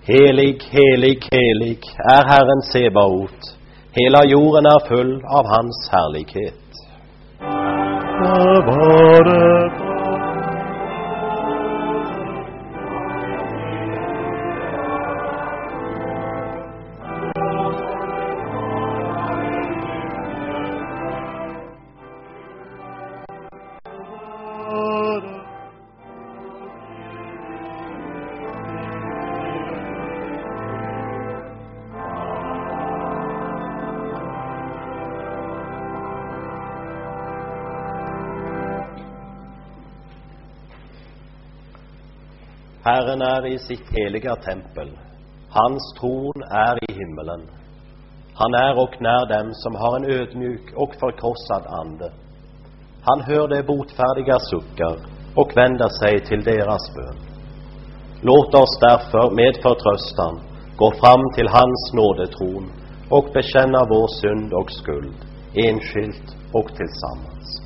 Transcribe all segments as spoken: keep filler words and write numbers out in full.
Helig, helig, helig er Herren Sebaot. Hela jorden er full av hans herlighet. Da var det Herren er i sitt helige tempel. Hans tron er i himmelen. Han er og nær dem som har en ødmjuk og forkrossad ande. Han hører det botferdige sukker og vender seg til deres bønn. Låt oss derfor med fortrøstan gå fram til hans nådetron og bekjenne vår synd og skuld, enskilt og tilsammens.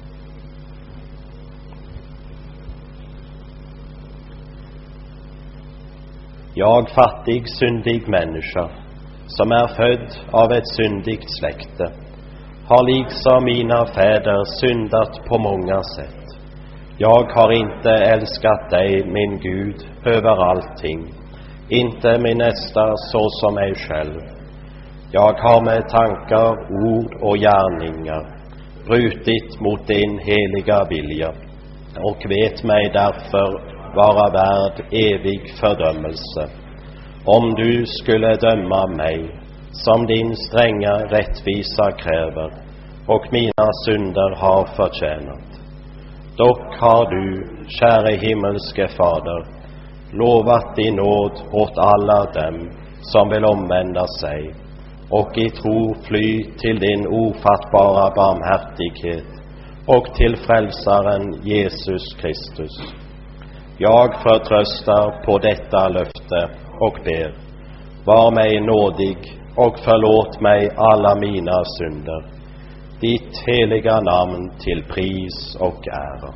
Jag fattig, syndig människa, som är född av ett syndigt släkte, har liksom mina fäder syndat på många sätt. Jag har inte älskat dig, min Gud, över allting, inte min nästa så som mig själv. Jag har med tankar, ord och gärningar brutit mot din heliga vilja och vet mig därför vara värd evig fördömelse, om du skulle döma mig som din stränga rättvisa kräver och mina synder har förtjänat. Dock har du, käre himmelske Fader, lovat din nåd åt alla dem som vill omvända sig och i tro fly till din ofattbara barmhärtighet och till frälsaren Jesus Kristus. Jag förtröstar på detta löfte och ber, var mig nådig och förlåt mig alla mina synder, ditt heliga namn till pris och ära.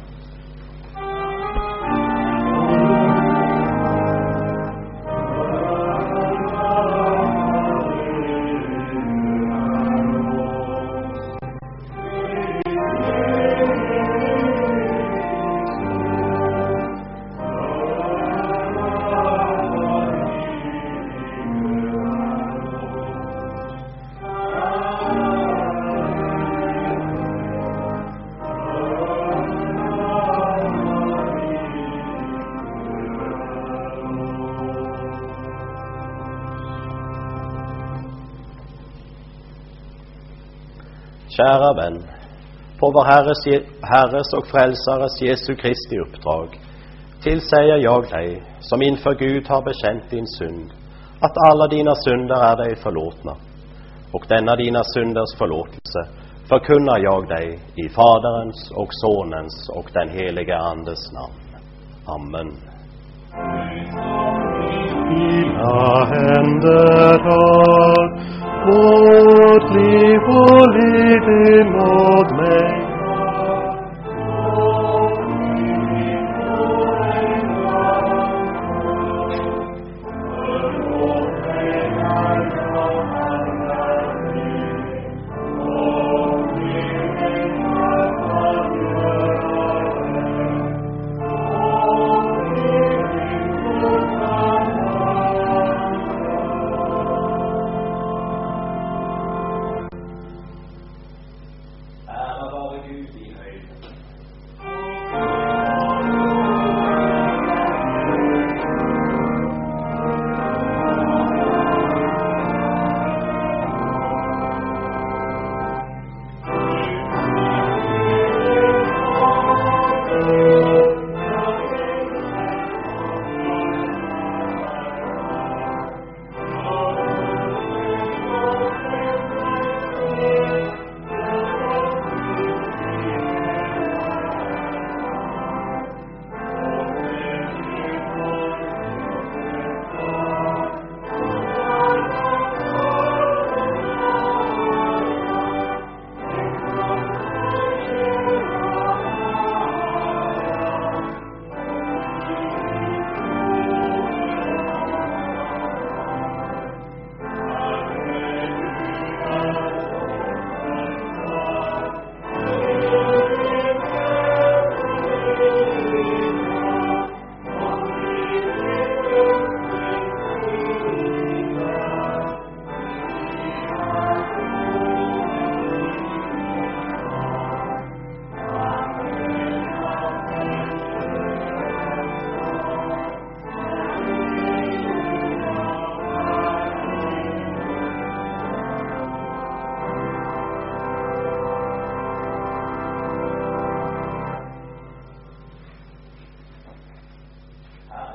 Kära vän, på vår Herres, Herres och Frälsares Jesu Kristi uppdrag tillsäger jag dig, som inför Gud har bekänt din synd, att alla dina synder är dig förlåtna, och denna dina synders förlåtelse förkunnar jag dig i Faderens och Sonens och den heliga Andes namn. Amen. Dina händer har vårt liv och liv i nåd mig.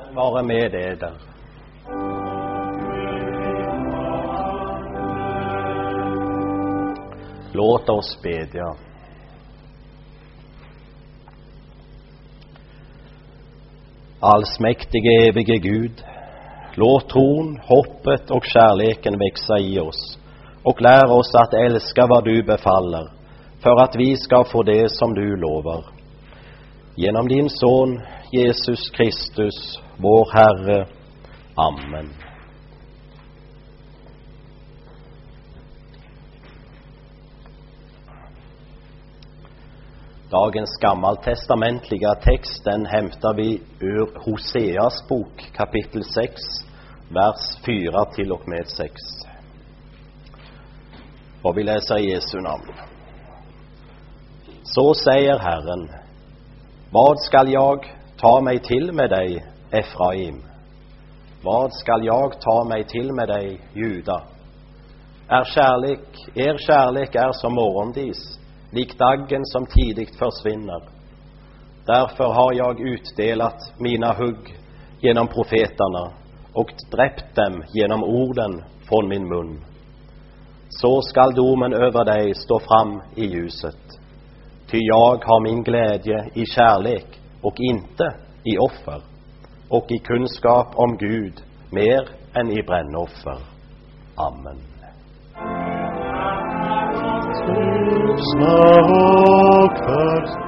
være med eder. Låt oss bedja. Allsmäktige, evige Gud, låt tron, hoppet och kärleken växa i oss och lär oss att älska vad du befaller för att vi ska få det som du lovar. Genom din son Jesus Kristus, vår Herre. Amen. Dagens gammaltestamentliga text, den hämtar vi ur Hoseas bok, kapitel sex, vers fyra till och med sex. Och vi läser i Jesu namn. Så säger Herren: vad skall jag ta mig till med dig, Efraim? Vad skall jag ta mig till med dig, Juda? Är kärlek, er kärlek är som morgondis, lik daggen som tidigt försvinner. Därför har jag utdelat mina hugg genom profeterna och dräpt dem genom orden från min mun. Så skall domen över dig stå fram i ljuset. Ty jag har min glädje i kärlek och inte i offer, och i kunskap om Gud mer än i brännoffer. Amen. Smak först.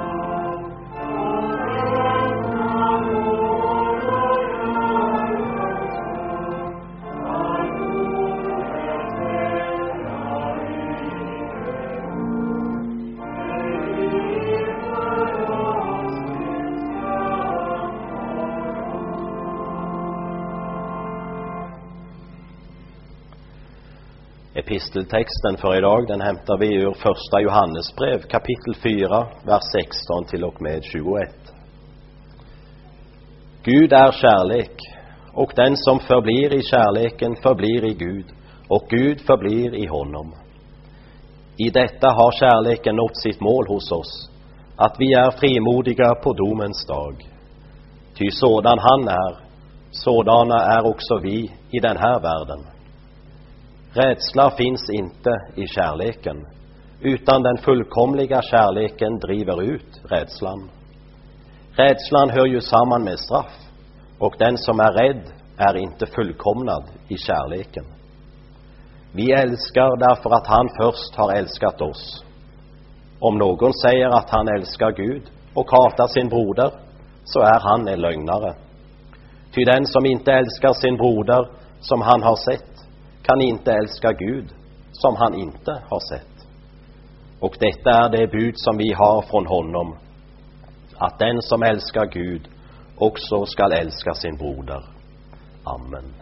Episteltexten för idag, den hämtar vi ur första Johannesbrev, kapitel fyra, vers sexton till och med tjugoett. Gud är kärlek, och den som förblir i kärleken förblir i Gud, och Gud förblir i honom. I detta har kärleken nått sitt mål hos oss, att vi är frimodiga på domens dag. Ty sådan han är, sådana är också vi i den här världen. Rädsla finns inte i kärleken, utan den fullkomliga kärleken driver ut rädslan. Rädslan hör ju samman med straff, och den som är rädd är inte fullkomnad i kärleken. Vi älskar därför att han först har älskat oss. Om någon säger att han älskar Gud och hatar sin broder, så är han en lögnare. Ty den som inte älskar sin broder som han har sett kan inte älska Gud som han inte har sett. Och detta är det bud som vi har från honom, att den som älskar Gud också skall älska sin broder. Amen.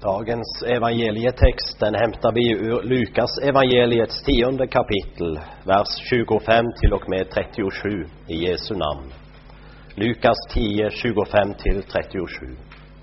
Dagens evangelietext den hämtar vi ur Lukas evangeliets tionde kapitel, vers tjugofem till och med trettiosju i Jesu namn. Lukas tio, tjugofem till trettiosju.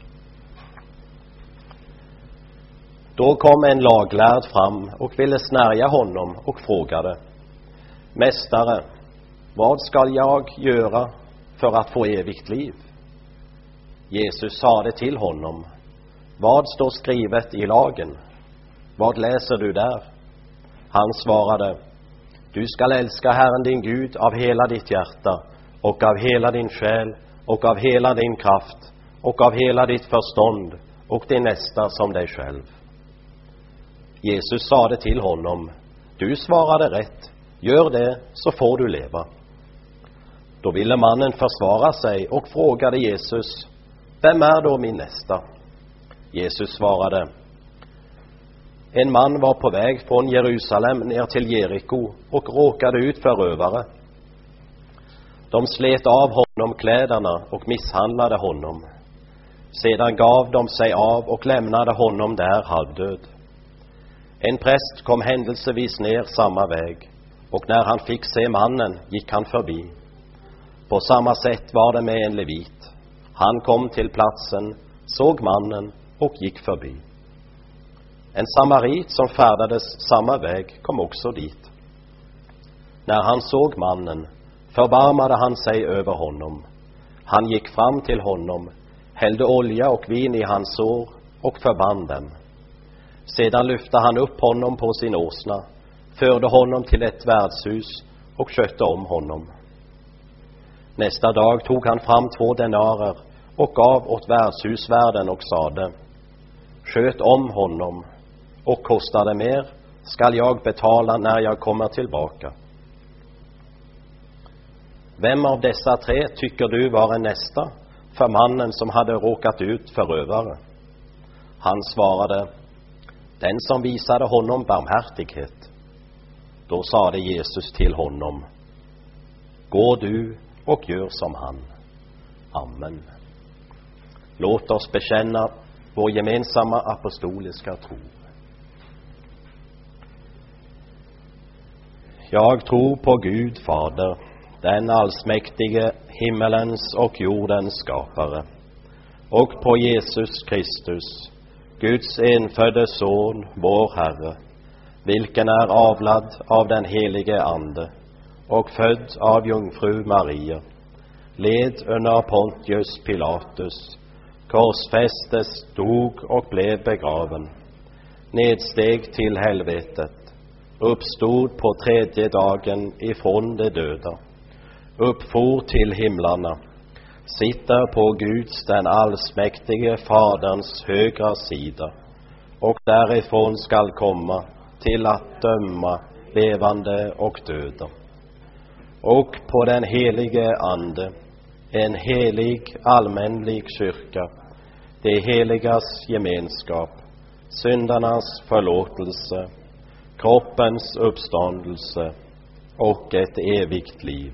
Då kom en laglärd fram och ville snärja honom och frågade: Mästare, vad skall jag göra för att få evigt liv? Jesus sade till honom: Vad står skrivet i lagen? Vad läser du där? Han svarade: Du skall älska Herren din Gud av hela ditt hjärta och av hela din själ och av hela din kraft och av hela ditt förstånd och din nästa som dig själv. Jesus sade till honom: Du svarade rätt. Gör det, så får du leva. Då ville mannen försvara sig och frågade Jesus: Vem är då min nästa? Jesus svarade: En man var på väg från Jerusalem ner till Jeriko och råkade ut för rövare. De slet av honom kläderna och misshandlade honom. Sedan gav de sig av och lämnade honom där halvdöd. En präst kom händelsevis ner samma väg, och när han fick se mannen gick han förbi. På samma sätt var det med en levit. Han kom till platsen, såg mannen och gick förbi. En samarit som färdades samma väg kom också dit. När han såg mannen förbarmade han sig över honom. Han gick fram till honom, hällde olja och vin i hans sår och förband dem. Sedan lyfte han upp honom på sin åsna, förde honom till ett värdshus och skötte om honom. Nästa dag tog han fram två denarer och gav åt värdshusvärden och sade: Sköt om honom, och kostar det mer skall jag betala när jag kommer tillbaka. Vem av dessa tre tycker du var en nästa för mannen som hade råkat ut för rövare? Han svarade: Den som visade honom barmhärtighet. Då sade Jesus till honom: Gå du och gör som han. Amen. Låt oss bekänna vår gemensamma apostoliska tro. Jag tror på Gud Fader, den allsmäktige, himmelens och jordens skapare, och på Jesus Kristus, Guds enfödde son, vår Herre, vilken är avlad av den helige Ande och född av jungfru Maria, led under Pontius Pilatus, korsfästes, dog och blev begraven, nedsteg till helvetet, uppstod på tredje dagen ifrån de döda, uppfor till himlarna, sitter på Guds, den allsmäktige Faderns högra sida, och därifrån skall komma till att döma levande och döda. Och på den helige Ande, en helig allmänlig kyrka, det heligas gemenskap, syndarnas förlåtelse, kroppens uppståndelse och ett evigt liv.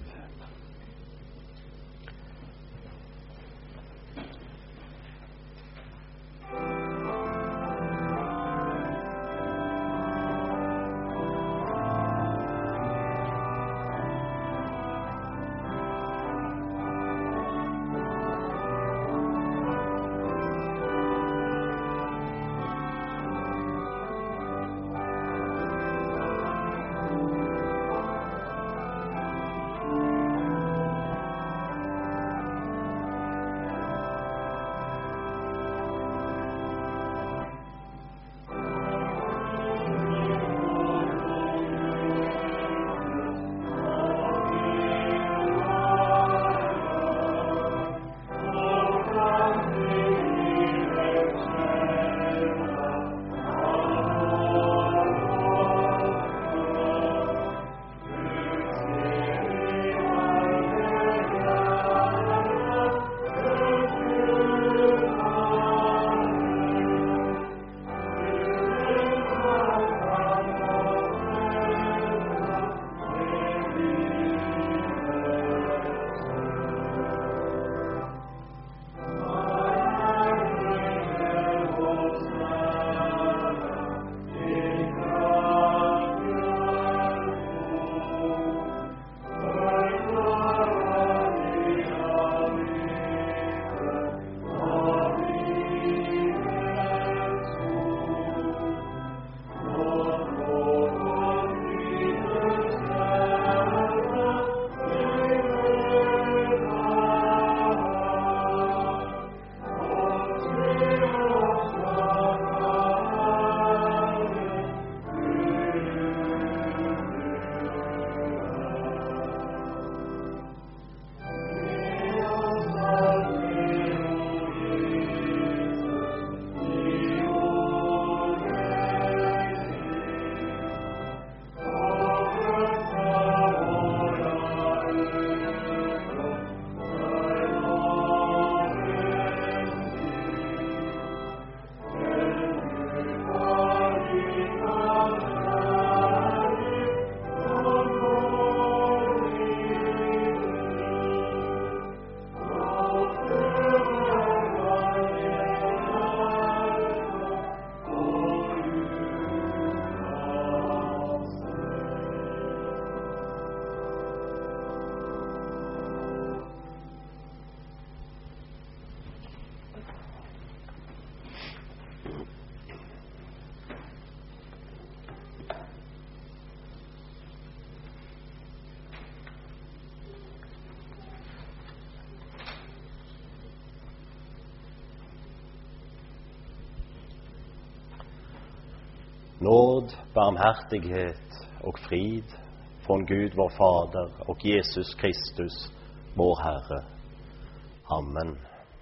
Nåd, barmhärtighet och frid från Gud vår Fader och Jesus Kristus, vår Herre. Amen.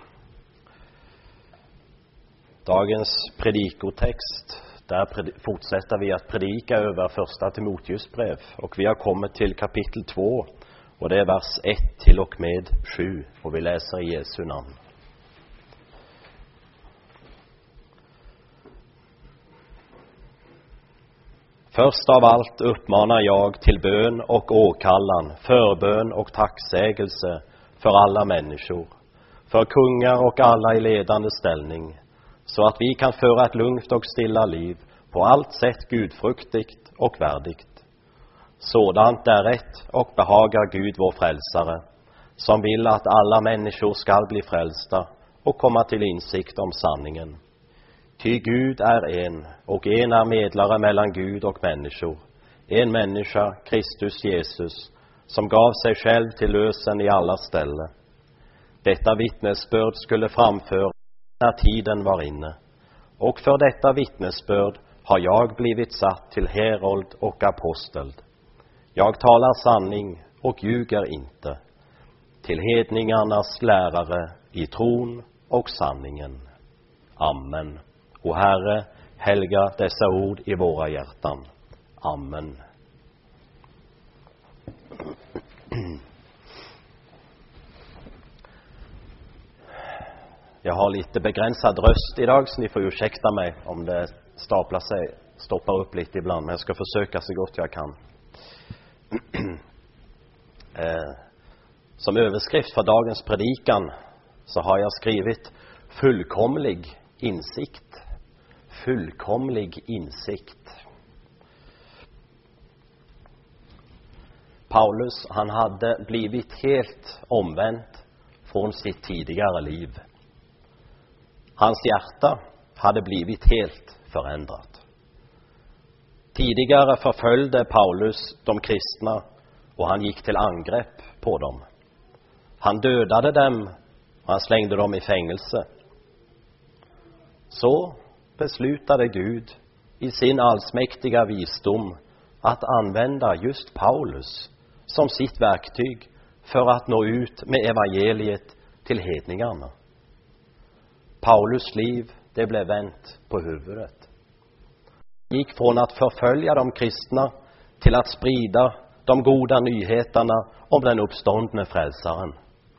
Dagens predikotext, där fortsätter vi att predika över första Timoteus brev, och vi har kommit till kapitel två, och det är vers ett till och med sju, och vi läser i Jesu namn. Först av allt uppmanar jag till bön och åkallan, förbön och tacksägelse för alla människor, för kungar och alla i ledande ställning, så att vi kan föra ett lugnt och stilla liv, på allt sätt gudfruktigt och värdigt. Sådant är rätt och behagar Gud vår frälsare, som vill att alla människor skall bli frälsta och komma till insikt om sanningen. Ty Gud är en, och en är medlare mellan Gud och människor, en människa, Kristus Jesus, som gav sig själv till lösen i alla ställe. Detta vittnesbörd skulle framföras när tiden var inne, och för detta vittnesbörd har jag blivit satt till herold och apostel. Jag talar sanning och ljuger inte, till hedningarnas lärare i tron och sanningen. Amen. O Herre, helga dessa ord i våra hjärtan. Amen. Jag har lite begränsad röst idag, så ni får ursäkta mig om det staplar sig, stoppar upp lite ibland, men jag ska försöka så gott jag kan. eh, som överskrift för dagens predikan så har jag skrivit fullkomlig insikt. Fullkomlig insikt. Paulus, han hade blivit helt omvänt från sitt tidigare liv. Hans hjärta hade blivit helt förändrat. Tidigare förföljde Paulus de kristna, och han gick till angrepp på dem. Han dödade dem och han slängde dem i fängelse. Så beslutade Gud i sin allsmäktiga visdom att använda just Paulus som sitt verktyg för att nå ut med evangeliet till hedningarna. Paulus liv, det blev vänt på huvudet. Han gick från att förfölja de kristna till att sprida de goda nyheterna om den uppståndne frälsaren.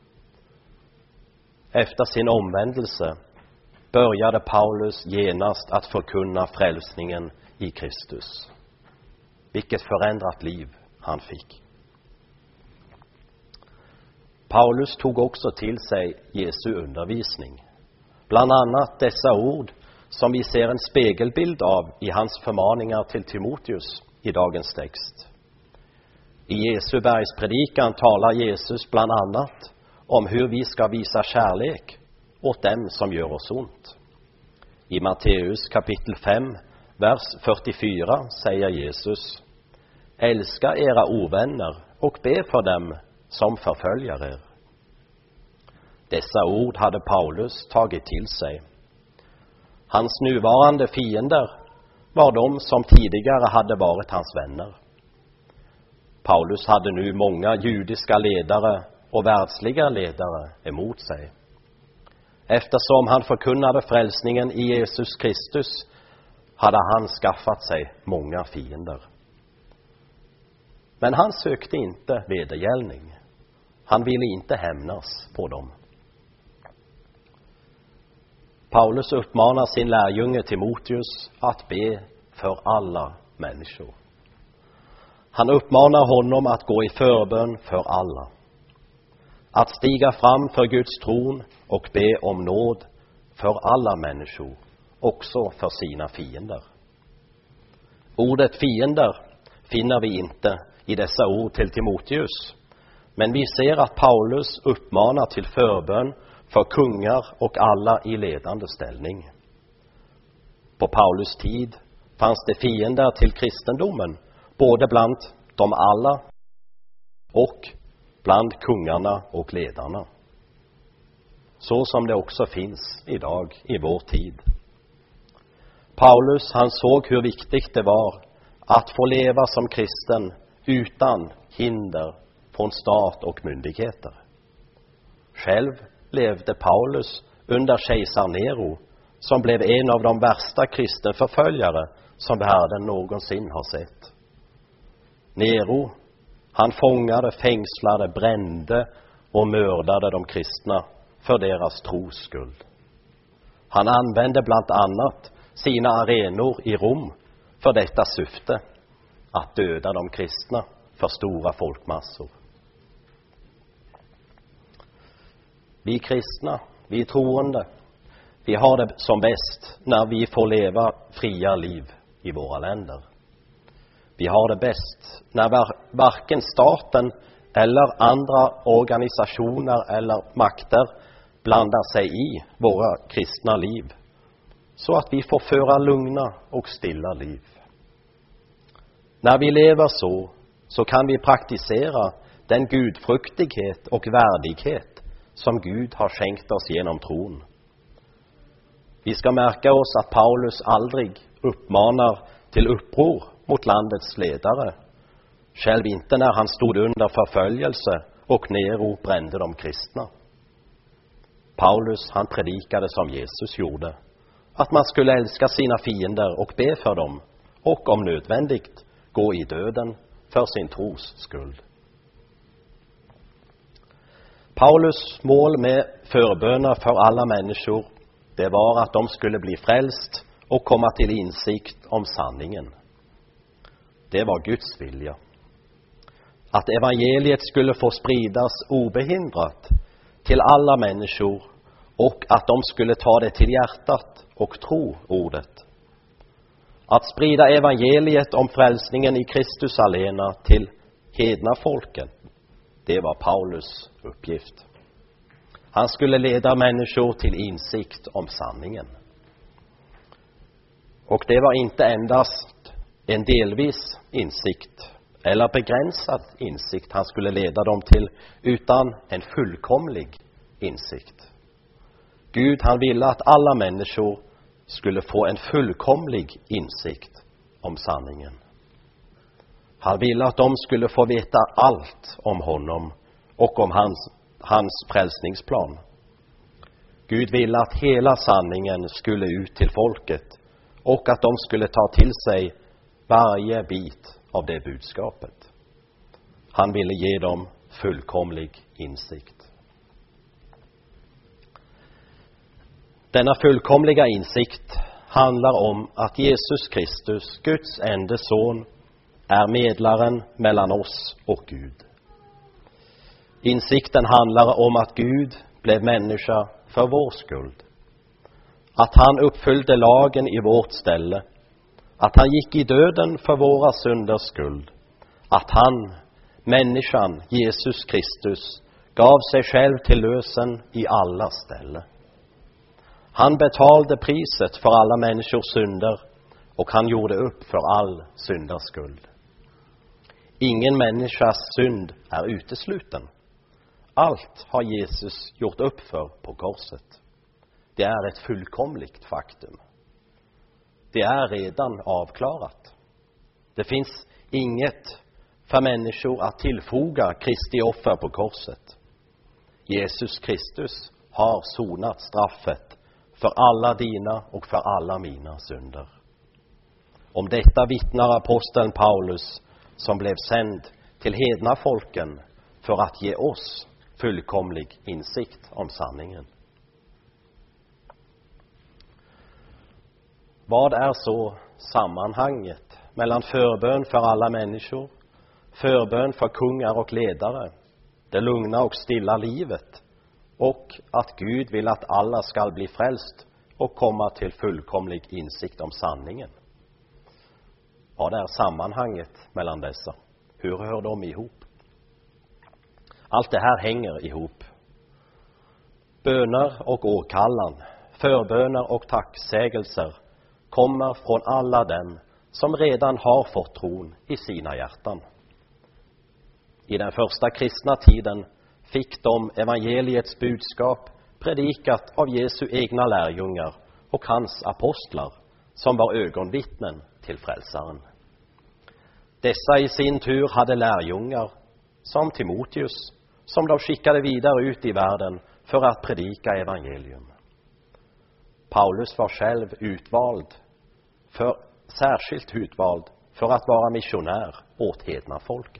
Efter sin omvändelse började Paulus genast att förkunna frälsningen i Kristus. Vilket förändrat liv han fick. Paulus tog också till sig Jesu undervisning. Bland annat dessa ord som vi ser en spegelbild av i hans förmaningar till Timoteus i dagens text. I Jesu bergspredikan talar Jesus bland annat om hur vi ska visa kärlek åt dem som gör oss ont. I Matteus kapitel fem, vers fyrtiofyra säger Jesus: älska era ovänner och be för dem som förföljer er. Dessa ord hade Paulus tagit till sig. Hans nuvarande fiender var de som tidigare hade varit hans vänner. Paulus hade nu många judiska ledare och världsliga ledare emot sig. Eftersom han förkunnade frälsningen i Jesus Kristus hade han skaffat sig många fiender. Men han sökte inte vedergällning. Han ville inte hämnas på dem. Paulus uppmanar sin lärjunge Timoteus att be för alla människor. Han uppmanar honom att gå i förbön för alla. Att stiga fram för Guds tron och be om nåd för alla människor, också för sina fiender. Ordet fiender finner vi inte i dessa ord till Timoteus, men vi ser att Paulus uppmanar till förbön för kungar och alla i ledande ställning. På Paulus tid fanns det fiender till kristendomen, både bland de alla och bland kungarna och ledarna. Så som det också finns idag i vår tid. Paulus, han såg hur viktigt det var att få leva som kristen utan hinder från stat och myndigheter. Själv levde Paulus under kejsar Nero, som blev en av de värsta kristenförföljare som världen någonsin har sett. Nero, han fångade, fängslade, brände och mördade de kristna för deras tros skull. Han använde bland annat sina arenor i Rom för detta syfte, att döda de kristna för stora folkmassor. Vi kristna, vi troende, vi har det som bäst när vi får leva fria liv i våra länder. Vi har det bäst när varken staten eller andra organisationer eller makter blandar sig i våra kristna liv, så att vi får föra lugna och stilla liv. När vi lever så, så kan vi praktisera den gudfruktighet och värdighet som Gud har skänkt oss genom tron. Vi ska märka oss att Paulus aldrig uppmanar till uppror mot landets ledare, själv inte när han stod under förföljelse och Nero brände de kristna. Paulus, han predikade som Jesus gjorde, att man skulle älska sina fiender och be för dem, och om nödvändigt gå i döden för sin tros skull. Paulus mål med förböner för alla människor, det var att de skulle bli frälst och komma till insikt om sanningen. Det var Guds vilja. Att evangeliet skulle få spridas obehindrat till alla människor, och att de skulle ta det till hjärtat och tro ordet. Att sprida evangeliet om frälsningen i Kristus alena till hedna folken, det var Paulus uppgift. Han skulle leda människor till insikt om sanningen. Och det var inte endast en delvis insikt eller begränsad insikt han skulle leda dem till, utan en fullkomlig insikt. Gud, han ville att alla människor skulle få en fullkomlig insikt om sanningen. Han ville att de skulle få veta allt om honom och om hans, hans frälsningsplan. Gud ville att hela sanningen skulle ut till folket, och att de skulle ta till sig varje bit av det budskapet. Han ville ge dem fullkomlig insikt. Denna fullkomliga insikt handlar om att Jesus Kristus, Guds enda son, är medlaren mellan oss och Gud. Insikten handlar om att Gud blev människa för vår skuld. Att han uppfyllde lagen i vårt ställe. Att han gick i döden för våra synders skull. Att han, människan, Jesus Kristus, gav sig själv till lösen i alla ställe. Han betalade priset för alla människors synder, och han gjorde upp för all synders skuld. Ingen människas synd är utesluten. Allt har Jesus gjort upp för på korset. Det är ett fullkomligt faktum. Det är redan avklarat. Det finns inget för människor att tillfoga Kristi offer på korset. Jesus Kristus har sonat straffet för alla dina och för alla mina synder. Om detta vittnar aposteln Paulus, som blev sänd till hedna folken för att ge oss fullkomlig insikt om sanningen. Vad är så sammanhanget mellan förbön för alla människor, förbön för kungar och ledare, det lugna och stilla livet, och att Gud vill att alla ska bli frälst och komma till fullkomlig insikt om sanningen? Vad är sammanhanget mellan dessa? Hur hör de ihop? Allt det här hänger ihop. Böner och åkallan, förböner och tacksägelser kommer från alla dem som redan har fått tron i sina hjärtan. I den första kristna tiden fick de evangeliets budskap predikat av Jesu egna lärjungar och hans apostlar, som var ögonvittnen till frälsaren. Dessa i sin tur hade lärjungar som Timoteus, som de skickade vidare ut i världen för att predika evangelium. Paulus var själv utvald, för, särskilt utvald för att vara missionär åt hedna folken.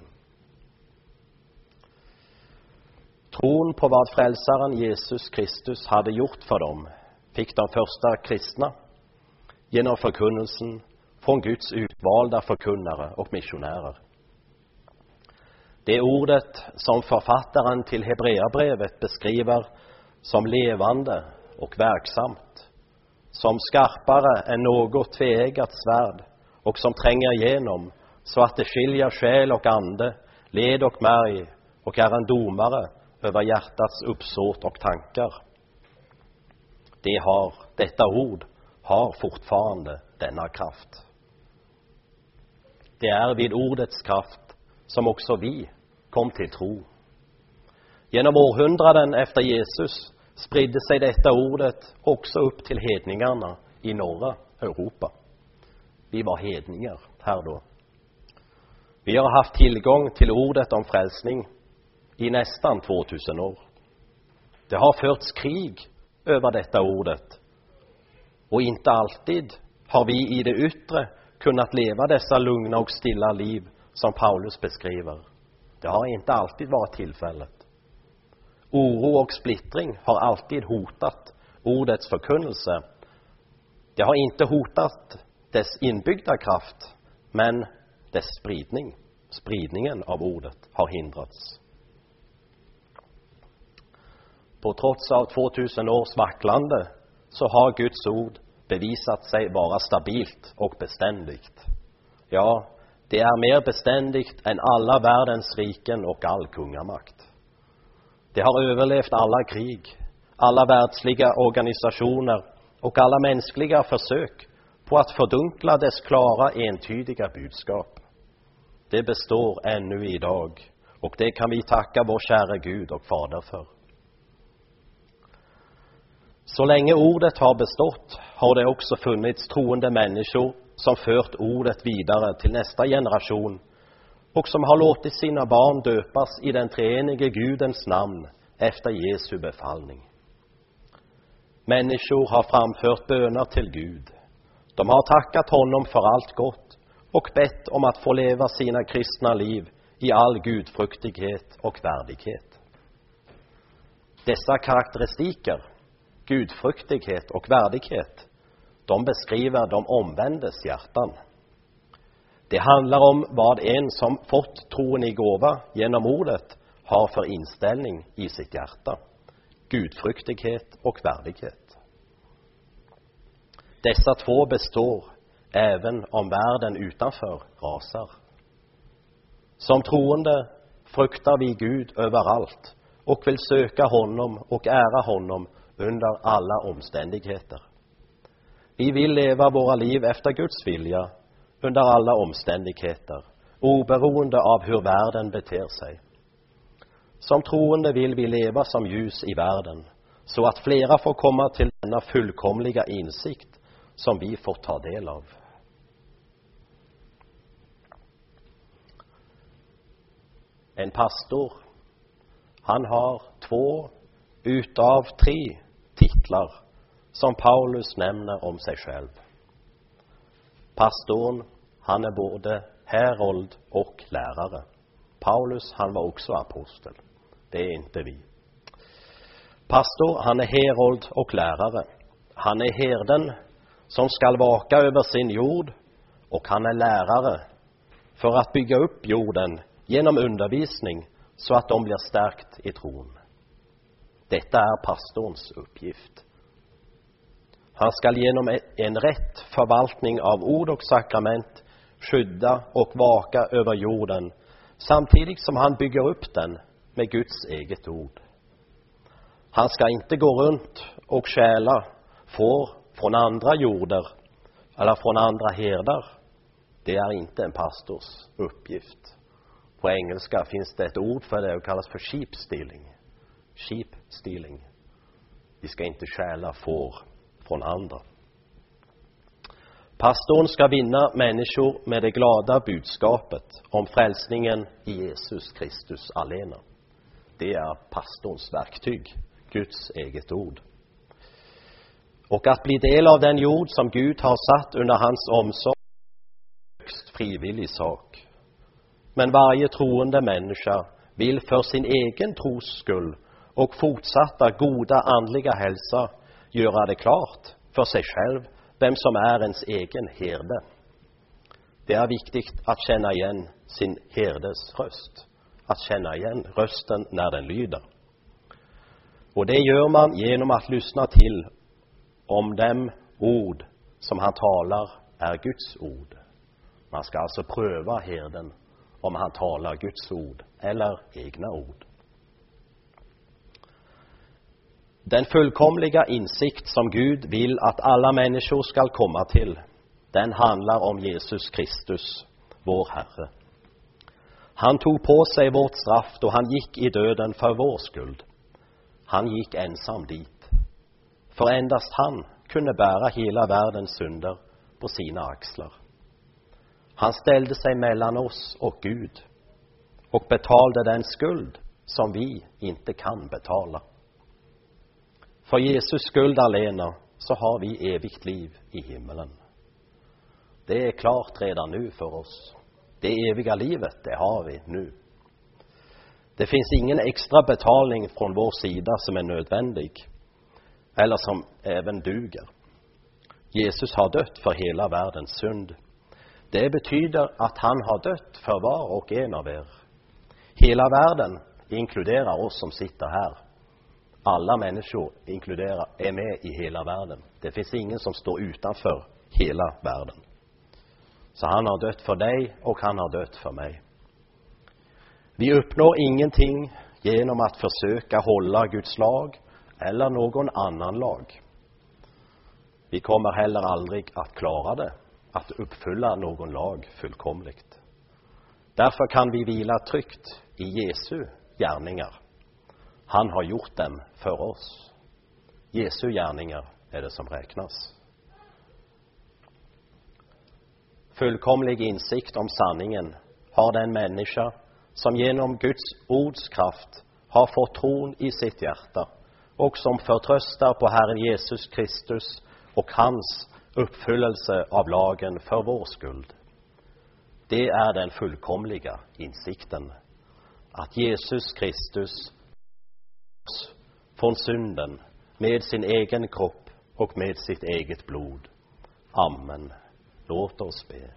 Tron på vad frälsaren Jesus Kristus hade gjort för dem fick de första kristna genom förkunnelsen från Guds utvalda förkunnare och missionärer. Det ordet som författaren till Hebreerbrevet beskriver som levande och verksamt, som skarpare än något tveeggat svärd och som tränger igenom så att det skiljer själ och ande, led och märg och är en domare över hjärtats uppsåt och tankar. Det har, detta ord har fortfarande denna kraft. Det är vid ordets kraft som också vi kom till tro. Genom århundraden efter Jesus spridde sig detta ordet också upp till hedningarna i norra Europa. Vi var hedningar här då. Vi har haft tillgång till ordet om frälsning i nästan tvåtusen år. Det har förts krig över detta ordet, och inte alltid har vi i det yttre kunnat leva dessa lugna och stilla liv som Paulus beskriver. Det har inte alltid varit tillfället. Oro och splittring har alltid hotat ordets förkunnelse. Det har inte hotat dess inbyggda kraft, men dess spridning, spridningen av ordet har hindrats. På trots av tvåtusen års vacklande så har Guds ord bevisat sig vara stabilt och beständigt. Ja, det är mer beständigt än alla världens riken och all kungamakt. Det har överlevt alla krig, alla världsliga organisationer och alla mänskliga försök på att fördunkla dess klara, entydiga budskap. Det består ännu idag, och det kan vi tacka vår kära Gud och Fader för. Så länge ordet har bestått har det också funnits troende människor som fört ordet vidare till nästa generation och som har låtit sina barn döpas i den treenige Gudens namn efter Jesu befallning. Människor har framfört böner till Gud. De har tackat honom för allt gott och bett om att få leva sina kristna liv i all gudfruktighet och värdighet. Dessa karaktäristiker, gudfruktighet och värdighet, de beskriver de omvändes hjärtan. Det handlar om vad en som fått tron i gåva genom ordet har för inställning i sitt hjärta. Gudfruktighet och värdighet. Dessa två består även om världen utanför rasar. Som troende fruktar vi Gud överallt och vill söka honom och ära honom under alla omständigheter. Vi vill leva våra liv efter Guds vilja under alla omständigheter, oberoende av hur världen beter sig. Som troende vill vi leva som ljus i världen, så att flera får komma till denna fullkomliga insikt som vi får ta del av. En pastor, han har två utav tre titlar som Paulus nämner om sig själv. Pastorn, han är både härold och lärare. Paulus, han var också apostel. Det är inte vi. Pastor, han är härold och lärare. Han är herden som skall vaka över sin jord, och han är lärare för att bygga upp jorden genom undervisning så att de blir stärkt i tron. Detta är pastorns uppgift. Han skall genom en rätt förvaltning av ord och sakrament skydda och vaka över jorden, samtidigt som han bygger upp den med Guds eget ord. Han ska inte gå runt och stjäla får från andra jorder eller från andra herdar. Det är inte en pastors uppgift. På engelska finns det ett ord för det och kallas för sheep stealing. Sheep stealing. Vi ska inte stjäla får från andra. Pastorn ska vinna människor med det glada budskapet om frälsningen i Jesus Kristus alena. Det är pastorns verktyg, Guds eget ord. Och att bli del av den jord som Gud har satt under hans omsorg är en högst frivillig sak. Men varje troende människa vill för sin egen tros skull och fortsatta goda andliga hälsa göra det klart för sig själv vem som är ens egen herde. Det är viktigt att känna igen sin herdes röst. Att känna igen rösten när den lyder. Och det gör man genom att lyssna till om dem ord som han talar är Guds ord. Man ska alltså pröva herden om han talar Guds ord eller egna ord. Den fullkomliga insikt som Gud vill att alla människor ska komma till, den handlar om Jesus Kristus, vår Herre. Han tog på sig vårt straff då han gick i döden för vår skuld. Han gick ensam dit. För endast han kunde bära hela världens synder på sina axlar. Han ställde sig mellan oss och Gud och betalade den skuld som vi inte kan betala. För Jesus skuld alena så har vi evigt liv i himmelen. Det är klart redan nu för oss. Det eviga livet, det har vi nu. Det finns ingen extra betalning från vår sida som är nödvändig eller som även duger. Jesus har dött för hela världens synd. Det betyder att han har dött för var och en av er. Hela världen inkluderar oss som sitter här. Alla människor inkluderar, är med i hela världen. Det finns ingen som står utanför hela världen. Så han har dött för dig och han har dött för mig. Vi uppnår ingenting genom att försöka hålla Guds lag eller någon annan lag. Vi kommer heller aldrig att klara det, att uppfylla någon lag fullkomligt. Därför kan vi vila tryggt i Jesu gärningar. Han har gjort dem för oss. Jesu gärningar är det som räknas. Fullkomlig insikt om sanningen har den människa som genom Guds ords kraft har fått tron i sitt hjärta och som förtröstar på Herren Jesus Kristus och hans uppfyllelse av lagen för vår skuld. Det är den fullkomliga insikten att Jesus Kristus från synden med sin egen kropp och med sitt eget blod. Amen. Låt oss be.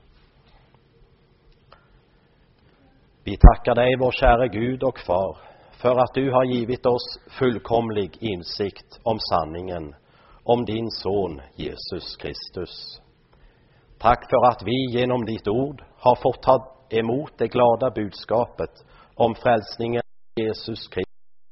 Vi tackar dig, vår kära Gud och far, för att du har givit oss fullkomlig insikt om sanningen om din son Jesus Kristus. Tack för att vi genom ditt ord har fått ta emot det glada budskapet om frälsningen Jesus Kristus.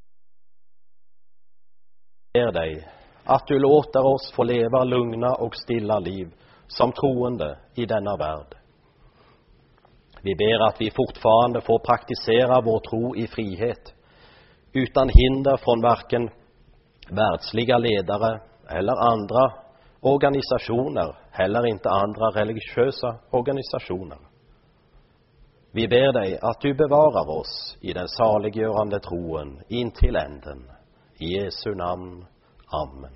Jag ber dig att du låter oss få leva lugna och stilla liv som troende i denna värld. Vi ber att vi fortfarande får praktisera vår tro i frihet, utan hinder från varken världsliga ledare eller andra organisationer, heller inte andra religiösa organisationer. Vi ber dig att du bevarar oss i den saliggörande troen in till änden. I Jesu namn. Amen.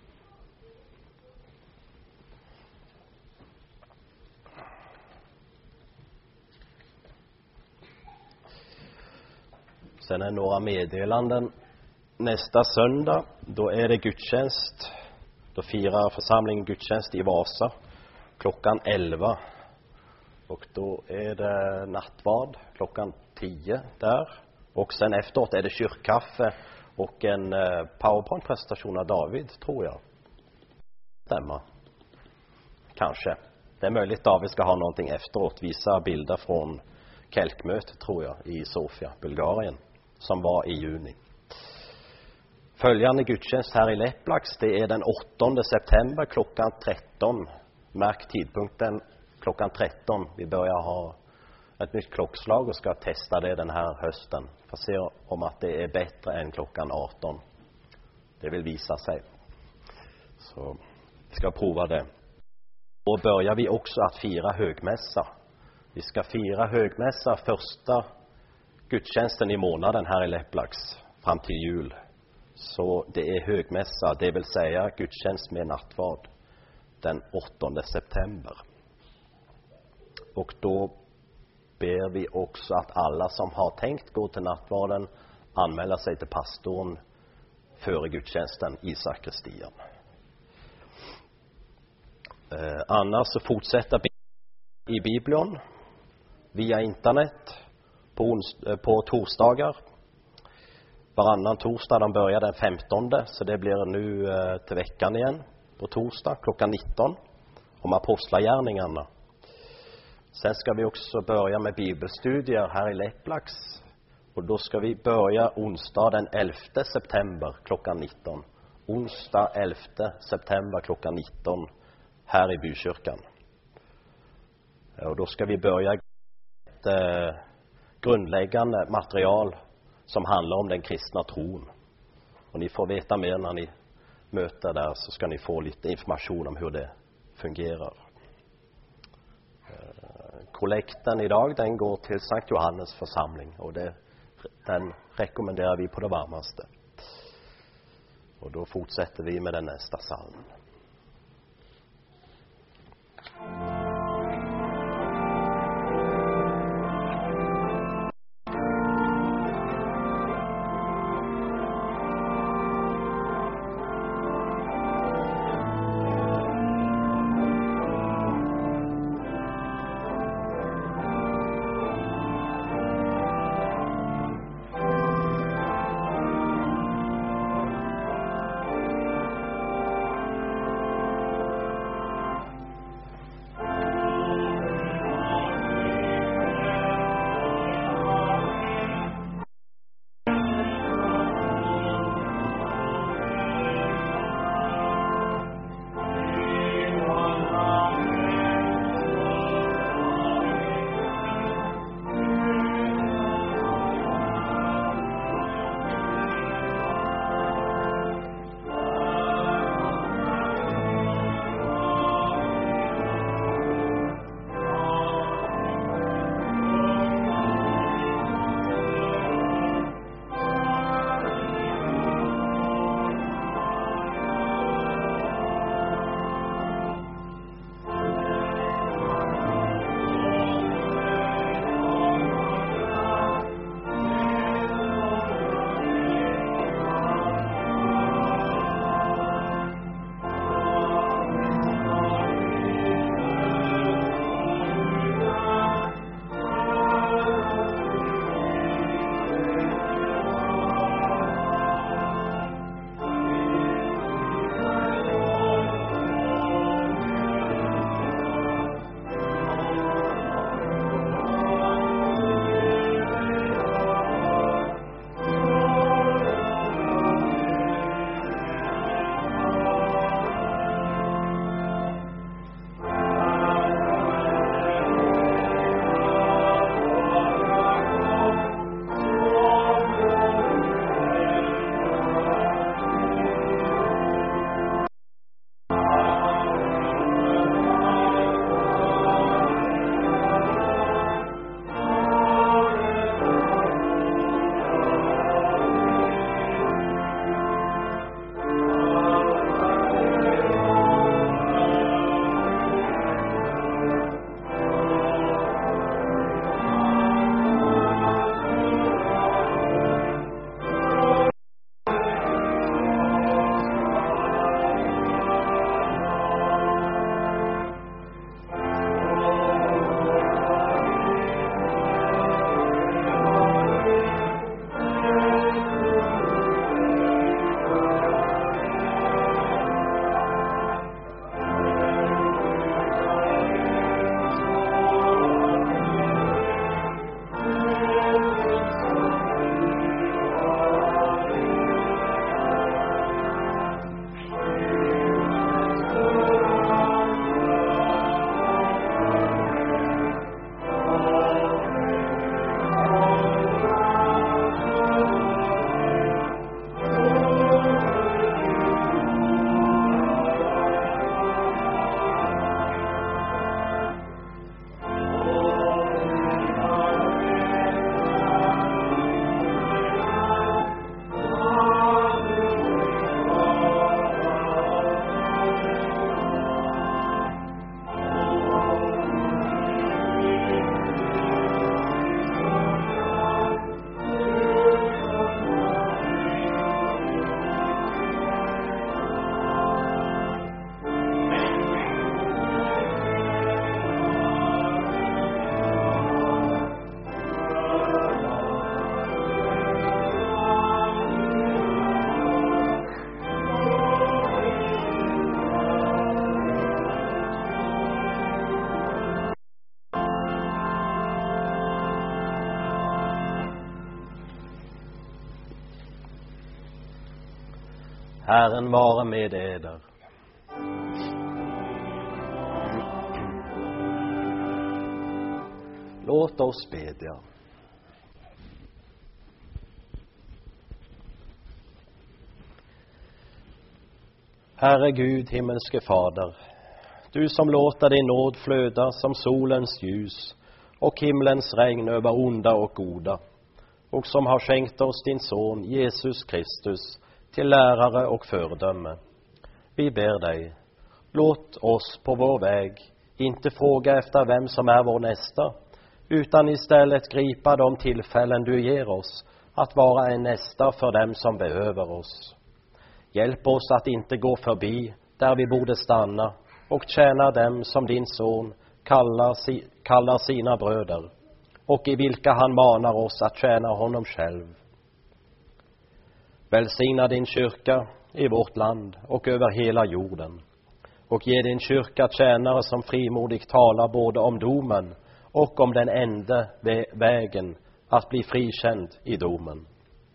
Sen är några meddelanden. Nästa söndag, då är det gudstjänst. Då firar församlingen gudstjänst i Vasa klockan elva. Och då är det nattvard klockan tio där. Och sen efteråt är det kyrkkaffe och en eh, powerpoint-presentation av David, tror jag. Stämmer. Kanske. Det är möjligt att David ska ha någonting efteråt. Visa bilder från Kelkmötet, tror jag, i Sofia, Bulgarien, som var i juni. Följande gudstjänst här i Leplax, det är den åttonde september klockan tretton. Märk tidpunkten klockan tretton. Vi börjar ha ett nytt klockslag och ska testa det den här hösten. För att se om att det är bättre än klockan arton. Det vill visa sig. Så vi ska prova det. Då börjar vi också att fira högmässa. Vi ska fira högmässa första gudstjänsten i månaden här i Lepplax fram till jul. Så det är högmässa, det vill säga gudstjänst med nattvard den åttonde september. Och då ber vi också att alla som har tänkt gå till nattvarden anmäler sig till pastorn före gudstjänsten i sakristian. Eh, annars så fortsätter i Bibeln via internet på, ons- eh, på torsdagar. Varannan torsdag, de börjar den femtonde, så det blir nu eh, till veckan igen på torsdag klockan nitton om apostlagärningarna. Sen ska vi också börja med bibelstudier här i Lepplax. Och då ska vi börja onsdag den elfte september klockan nitton. Onsdag elfte september klockan nitton här i bykyrkan. Och då ska vi börja ett eh, grundläggande material som handlar om den kristna tron. Och ni får veta mer när ni möter där, så ska ni få lite information om hur det fungerar. Kollekten idag, den går till Sankt Johannes församling, och det, den rekommenderar vi på det varmaste. Och då fortsätter vi med den nästa psalm. Herren vare med eder. Låt oss bedja. Herre Gud, himmelske Fader, du som låter din nåd flöda som solens ljus och himlens regn över onda och goda, och som har skänkt oss din son Jesus Kristus till lärare och föredöme. Vi ber dig, låt oss på vår väg inte fråga efter vem som är vår nästa, utan istället gripa de tillfällen du ger oss att vara en nästa för dem som behöver oss. Hjälp oss att inte gå förbi där vi borde stanna och tjäna dem som din son kallar, si, kallar sina bröder, och i vilka han manar oss att tjäna honom själv. Välsigna din kyrka i vårt land och över hela jorden, och ge din kyrka tjänare som frimodigt talar både om domen och om den enda vägen att bli frikänd i domen.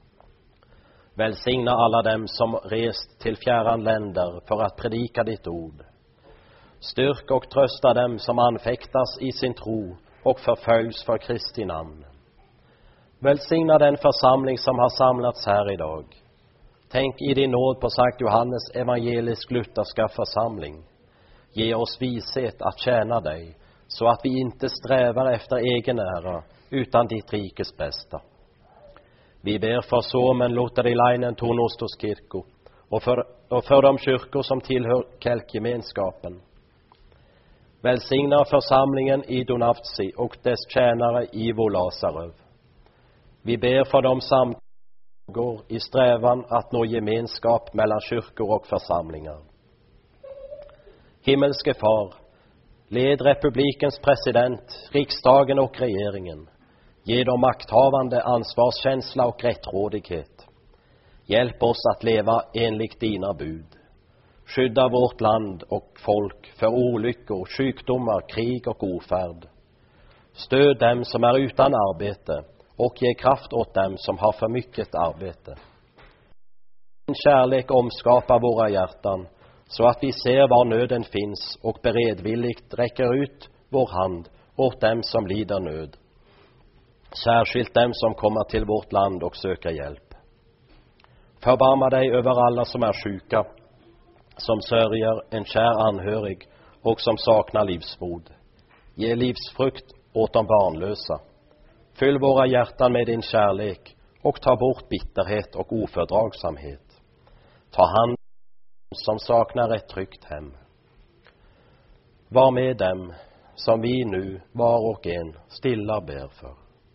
Välsigna alla dem som rest till fjärran länder för att predika ditt ord. Styrk och trösta dem som anfäktas i sin tro och förföljs för Kristi namn. Välsigna den församling som har samlats här idag. Tänk i din nåd på Sankt Johannes evangelisk lutherska församling. Ge oss vishet att tjäna dig, så att vi inte strävar efter egen ära utan ditt rikes bästa. Vi ber för Suomen Luterilainen Tunnustuskirkko och för, och för de kyrkor som tillhör Kelkgemenskapen. Välsigna församlingen i Donavtsi och dess tjänare Ivo Lazaröv. Vi ber för de samtal i strävan att nå gemenskap mellan kyrkor och församlingar. Himmelske Far, led republikens president, riksdagen och regeringen. Ge dem makthavande ansvarskänsla och rättrådighet. Hjälp oss att leva enligt dina bud. Skydda vårt land och folk för olyckor, sjukdomar, krig och ofärd. Stöd dem som är utan arbete och ge kraft åt dem som har för mycket arbete. Din kärlek omskapar våra hjärtan så att vi ser var nöden finns och beredvilligt räcker ut vår hand åt dem som lider nöd. Särskilt dem som kommer till vårt land och söker hjälp. Förbarma dig över alla som är sjuka, som sörjer en kär anhörig och som saknar livsmod. Ge livsfrukt åt de barnlösa. Fyll våra hjärtan med din kärlek och ta bort bitterhet och ofördragsamhet. Ta hand om dem som saknar ett tryggt hem. Var med dem som vi nu var och en stilla ber för.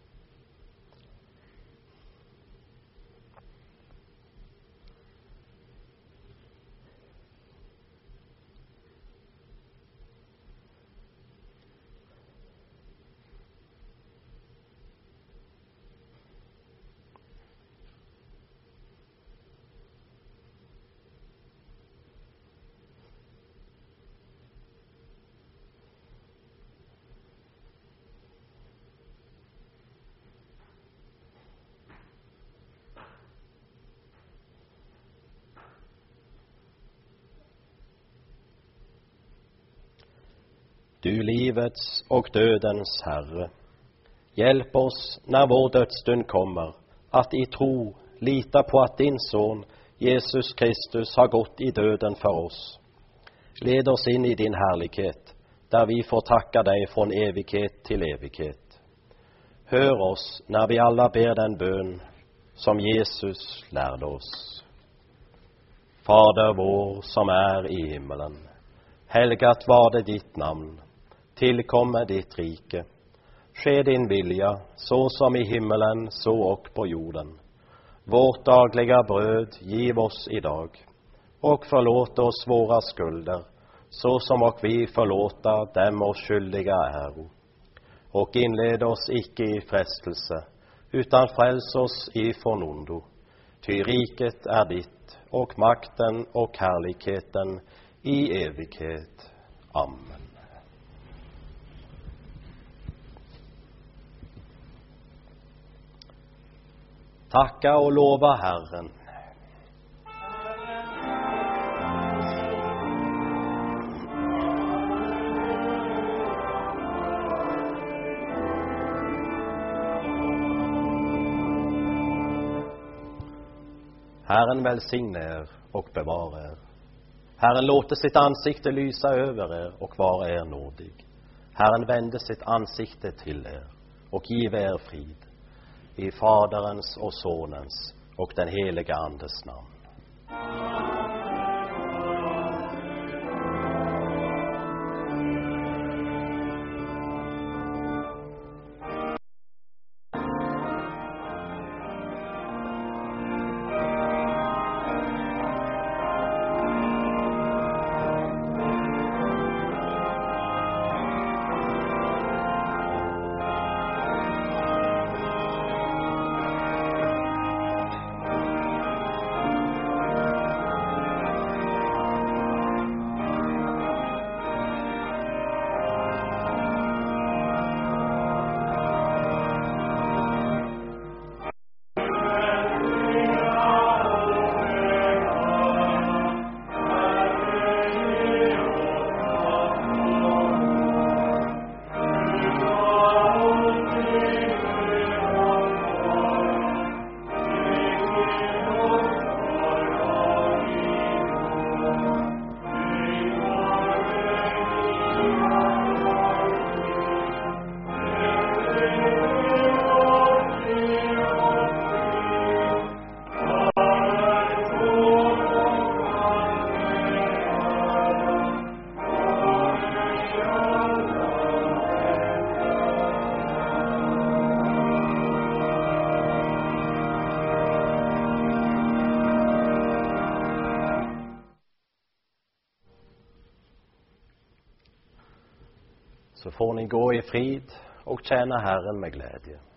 Du livets och dödens Herre, hjälp oss när vår dödsstund kommer att i tro lita på att din son Jesus Kristus har gått i döden för oss. Led oss in i din härlighet, där vi får tacka dig från evighet till evighet. Hör oss när vi alla ber den bön som Jesus lärde oss. Fader vår som är i himmelen, helgat var det ditt namn. Tillkommer ditt rike. Ske din vilja, så som i himmelen, så och på jorden. Vårt dagliga bröd giv oss idag, och förlåt oss våra skulder, så som och vi förlåta dem oss skyldiga äro. Och inled oss icke i frestelse, utan fräls oss ifrån ondo. Ty riket är ditt, och makten och härligheten i evighet. Amen. Tacka och lova Herren. Herren välsigne er och bevara er. Herren låter sitt ansikte lysa över er och vara er nådig. Herren vände sitt ansikte till er och give er frid. I Faderens och Sonens och den heliga Andes namn. Så får ni gå i frid och tjäna Herren med glädje.